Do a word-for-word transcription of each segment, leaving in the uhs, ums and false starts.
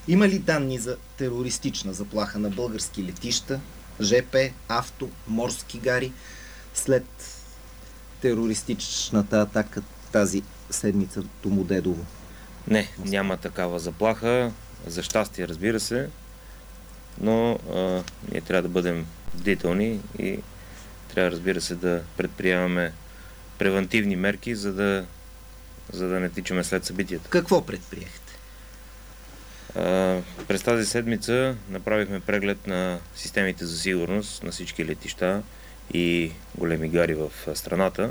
Има ли данни за терористична заплаха на български летища, ЖП, авто, морски гари след терористичната атака тази седмица до Домодедово? Не, няма такава заплаха. За щастие, разбира се, но а, ние трябва да бъдем бдителни и трябва, разбира се, да предприемаме превентивни мерки, за да, за да не тичаме след събитията. Какво предприехте? А, през тази седмица направихме преглед на системите за сигурност на всички летища и големи гари в страната.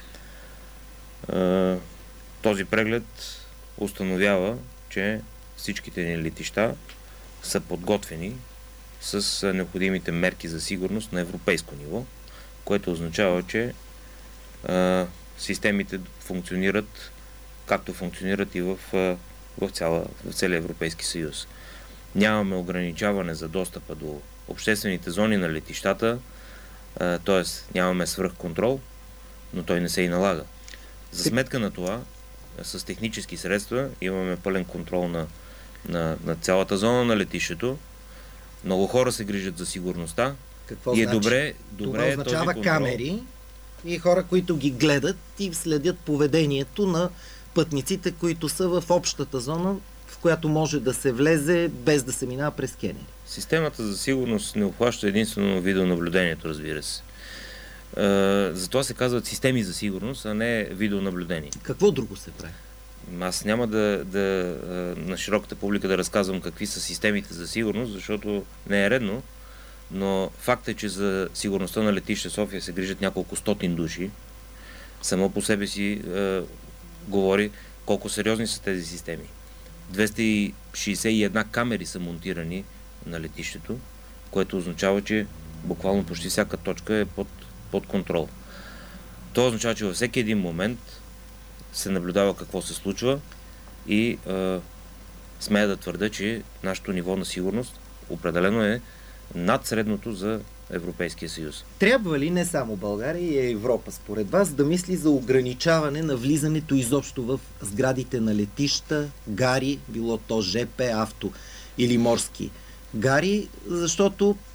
А, този преглед установява, че всичките ни летища са подготвени с необходимите мерки за сигурност на европейско ниво, което означава, че а, системите функционират както функционират и в, в, цяла, в целия Европейски съюз. Нямаме ограничаване за достъпа до обществените зони на летищата, т.е. нямаме свръхконтрол, но той не се и налага. За сметка на това, с технически средства имаме пълен контрол на, на, на цялата зона на летището. Много хора се грижат за сигурността. Какво и е значи? добре, добре Това означава този камери и хора, които ги гледат и следят поведението на пътниците, които са в общата зона, в която може да се влезе без да се минава през скенери. Системата за сигурност не обхваща единствено видеонаблюдението, разбира се. Затова се казват системи за сигурност, а не видеонаблюдение. Какво друго се прави? Аз няма да, да на широката публика да разказвам какви са системите за сигурност, защото не е редно, но факт е, че за сигурността на летище София се грижат няколко стотин души. Само по себе си е, говори колко сериозни са тези системи. двеста шейсет и една камери са монтирани на летището, което означава, че буквално почти всяка точка е под, под контрол. Това означава, че във всеки един момент се наблюдава какво се случва и е, смея да твърда, че нашето ниво на сигурност определено е над средното за Европейския съюз. Трябва ли не само България и Европа, според вас, да мисли за ограничаване на влизането изобщо в сградите на летища, гари, било то ЖП, авто или морски гари, защото